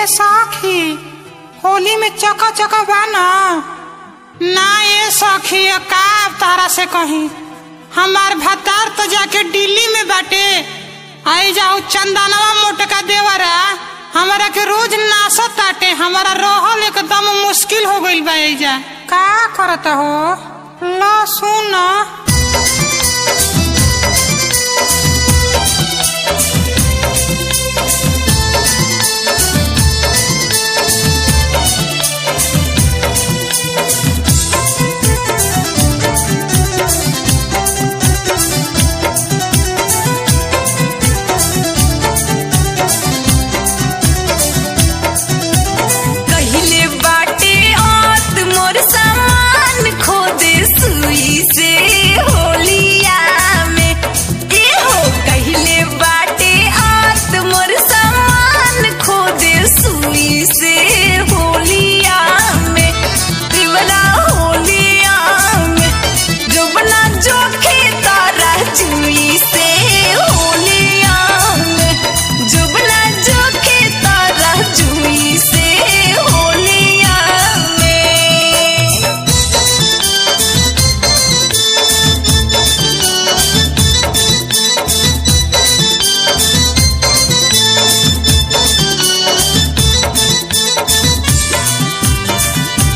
ए सखी होली में चका चका बाना ना ये सखी का तारा से कहीं हमार भतार तो जाके दिल्ली में बाटे आई जाओ चंदनवा मोटका देवरा हमारा के रोज नासत ताटे हमारा रहल एकदम मुश्किल हो गइल बा। जा का करता हो ला सुन